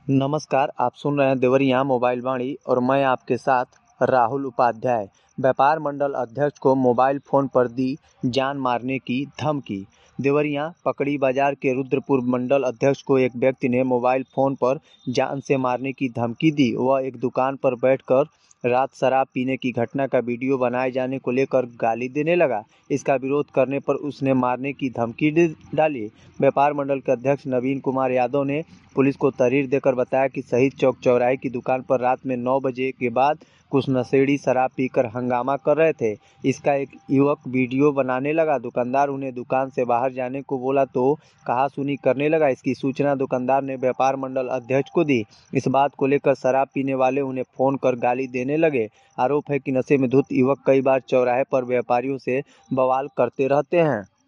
नमस्कार, आप सुन रहे हैं देवरिया मोबाइल वाणी और मैं आपके साथ राहुल उपाध्याय। व्यापार मंडल अध्यक्ष को मोबाइल फोन पर दी जान मारने की धमकी। देवरिया पकड़ी बाजार के रुद्रपुर मंडल अध्यक्ष को एक व्यक्ति ने मोबाइल फोन पर जान से मारने की धमकी दी। वह एक दुकान पर बैठकर रात शराब पीने की घटना का वीडियो बनाए जाने को लेकर गाली देने लगा। इसका विरोध करने पर उसने मारने की धमकी डाली। व्यापार मंडल के अध्यक्ष नवीन कुमार यादव ने पुलिस को तहरीर देकर बताया कि शहीद चौक चौराहे की दुकान पर रात में 9 बजे के बाद कुछ नशेड़ी शराब पीकर हंगामा कर रहे थे। इसका एक युवक वीडियो बनाने लगा। दुकानदार उन्हें दुकान से बाहर जाने को बोला तो कहासुनी करने लगा। इसकी सूचना दुकानदार ने व्यापार मंडल अध्यक्ष को दी। इस बात को लेकर शराब पीने वाले उन्हें फोन कर गाली देने लगे। आरोप है कि नशे में धुत युवक कई बार चौराहे पर व्यापारियों से बवाल करते रहते हैं।